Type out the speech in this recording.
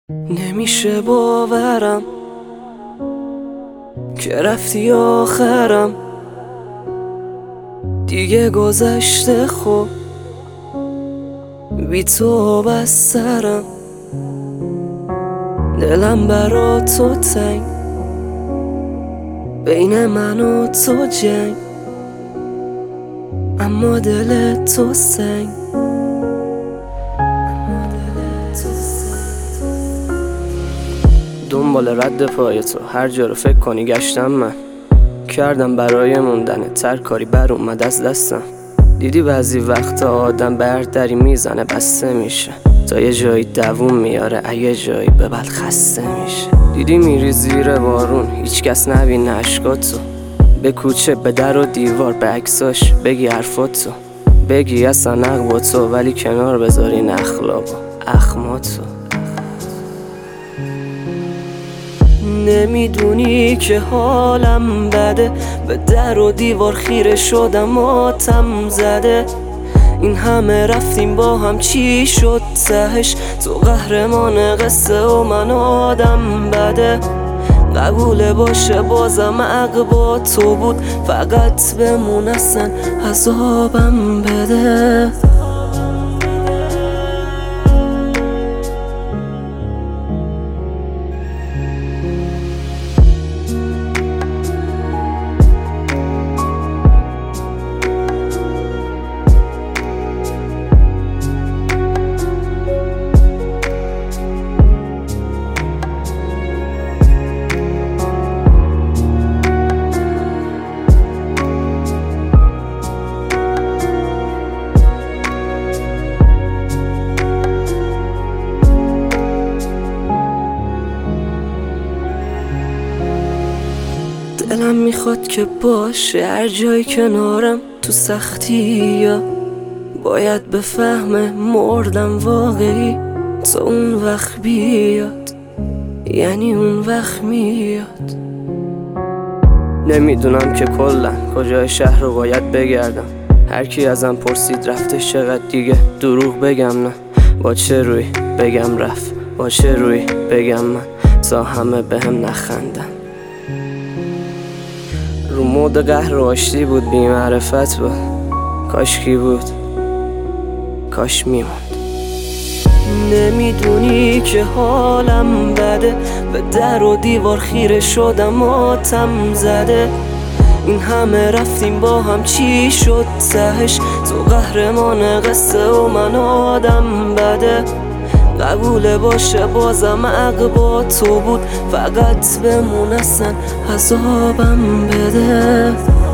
نمیشه باورم که رفتی آخرم، دیگه گذشته خوب بی تو بس سرم. دلم برا تو تنگ، بین من و تو جنگ، اما دل تو سنگ. دنبال رد پای تو هر جا رو فکر کنی گشتم من، کردم برای موندن تر کاری بر اومد از دستم. دیدی بعضی وقتا آدم به هر دری میزنه بسته میشه، تا یه جایی دووم میاره یه جایی به بعد خسته میشه. دیدی میری زیر بارون هیچ کس نبینه اشکاتو، به کوچه به در و دیوار به عکساش بگی حرفاتو، بگی اصلا نق با تو ولی کنار بذاری نخلاق و اخماتو. نمیدونی که حالم بده، به در و دیوار خیره شدم آتم زده. این همه رفتیم با هم چی شد تهش؟ تو قهرمان قصه و من آدم بده. قبول باشه بازم حق با تو بود، فقط بمون اصلا عذابم بده. دلم میخواد که باشه هر جای کنارم تو سختی، یا باید بفهمه مردم واقعی تا اون وقت بیاد، یعنی اون وقت میاد. نمیدونم که کلا کجای شهر رو باید بگردم، هر کی ازم پرسید رفتش چقدر دیگه دروغ بگم نه. با چه روی بگم رفت، با چه روی بگم من، تا همه بهم نخندن. رو مود قهر و آشتی بود بی معرفت بود، کاش کی بود کاش میموند. نمیدونی که حالم بده، به در و دیوار خیره شدم آتم زده. این همه رفتیم با هم چی شد تهش؟ تو قهرمان قصه و من آدم بده. قبول باشه بازم حق با تو بود، فقط بمون اصلا عذابم بده.